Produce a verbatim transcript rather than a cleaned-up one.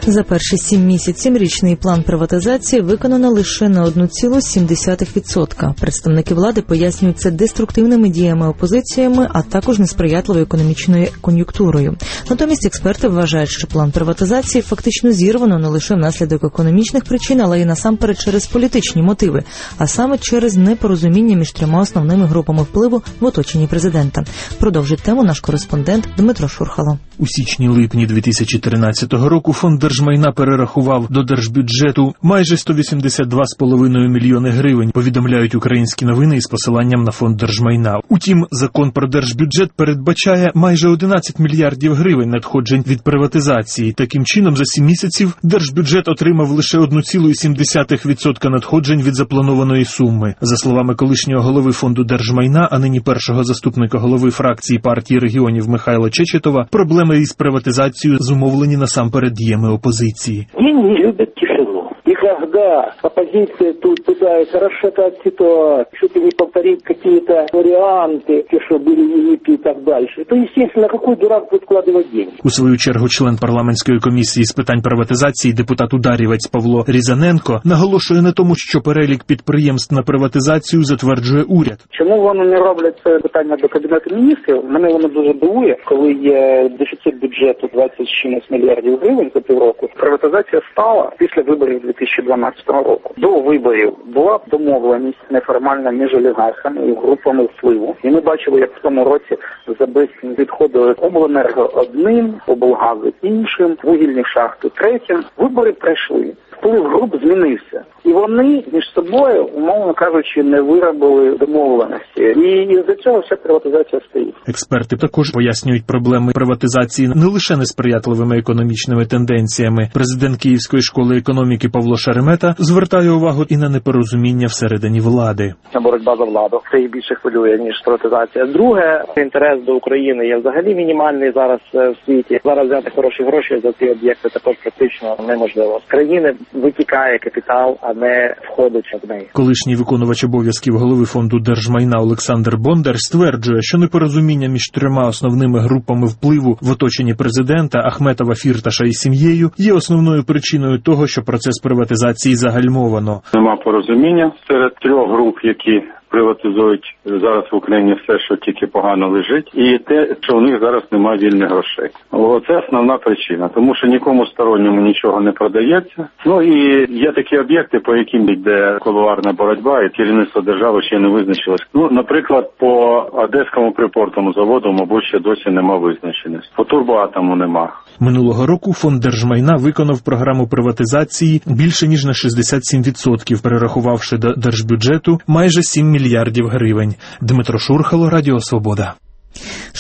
За перші сім місяців річний план приватизації виконано лише на одну цілу сім десятих відсотка. Представники влади пояснюють це деструктивними діями опозиціями, а також несприятливою економічною кон'юнктурою. Натомість експерти вважають, що план приватизації фактично зірвано не лише внаслідок економічних причин, але й насамперед через політичні мотиви, а саме через непорозуміння між трьома основними групами впливу в оточенні президента. Продовжить тему наш кореспондент Дмитро Шурхало. У січні-липні дві тисячі тринадцятого року фонд держмайна перерахував до держбюджету майже сто вісімдесят два цілих п'ять десятих мільйони гривень, повідомляють українські новини із посиланням на фонд держмайна. Утім, закон про держбюджет передбачає майже одинадцять мільярдів гривень надходжень від приватизації. Таким чином, за сім місяців держбюджет отримав лише одну цілу сім десятих відсотка надходжень від запланованої суми. За словами колишнього голови фонду держмайна, а нині першого заступника голови фракції партії регіонів Михайла Чечетова, проблеми із приватизацією зумовлені насамперед діями опозиції. Деньги любят тишину. И когда оппозиция тут пытается расшатать ситуацию, чуть ли не повторить какие-то варианты, те, что были велики и так дальше, то, естественно, какой дурак будет вкладывать деньги? У свою чергу член парламентської комісії з питань приватизації депутат Ударівець Павло Різаненко наголошує на тому, що перелік підприємств на приватизацію затверджує уряд. Чому вони не роблять це питання до Кабінету міністрів? Мене воно дуже дивує, коли є дефіцит бюджету двадцять з чимось мільярдів гривень за півроку. Приватизація стала після виборів дві тисячі дванадцятого року. До виборів була домовленість неформальна між олігархами і групами впливу. І ми бачили, як в тому році за безцінь відходили обленерго одним, облгази іншим, вугільні шахти третім. Вибори пройшли. Вплив груп змінився. І вони між собою, умовно кажучи, не виробили домовленості. І із-за цього вся приватизація стоїть. Експерти також пояснюють проблеми приватизації не лише несприятливими економічними тенденціями. Президент Київської школи економіки Павло Шеремета звертає увагу і на непорозуміння всередині влади. Боротьба за владу. Це і більше хвилює, ніж приватизація. Друге, інтерес до України є взагалі мінімальний зараз в світі. Зараз взяти хороші гроші за ці об'єкти також практично неможливо. З країни витікає капітал, а не входить в неї. Колишній виконувач обов'язків голови фонду держмайна Олександр Бондар стверджує, що непорозуміння між трьома основними групами впливу в оточенні президента Ахметова, Фірташа і сім'єю є основною причиною того, що процес приватизації загальмовано. Нема порозуміння серед трьох груп, які приватизують зараз в Україні все, що тільки погано лежить, і те, що у них зараз немає вільних грошей. Це основна причина, тому що нікому сторонньому нічого не продається. Ну і є такі об'єкти, по яким йде кулуарна боротьба, і керівництво держави ще не визначилось. Ну, наприклад, по Одеському припортовому заводу, мабуть, ще досі нема визначеності. По Турбоатому нема. Минулого року фонд держмайна виконав програму приватизації більше ніж на шістдесят сім відсотків, перерахувавши до держбюджету майже сім мільярдів гривень. Дмитро Шурхало, Радіо Свобода.